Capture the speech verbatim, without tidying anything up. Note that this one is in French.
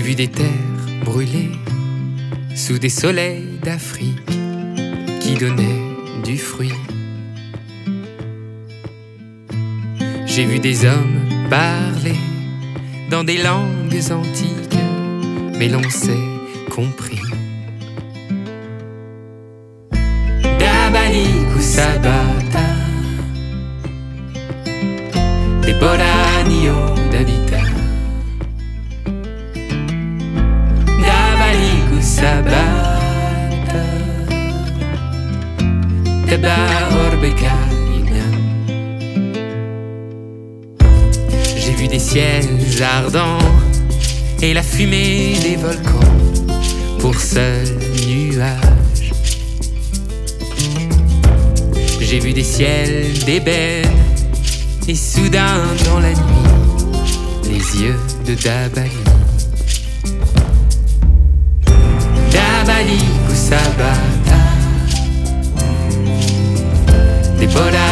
J'ai vu des terres brûlées sous des soleils d'Afrique qui donnaient du fruit. J'ai vu des hommes parler dans des langues antiques, mais l'on s'est compris. Dabalik ou Sabata, des Boranio d'Avita. Dabalik ou Sabata, Teba Orbeka. J'ai vu des ciels ardents et la fumée des volcans pour seul nuage. J'ai vu des ciels d'ébène et soudain dans la nuit les yeux de Dabali. Dabali ou Sabata, des Bola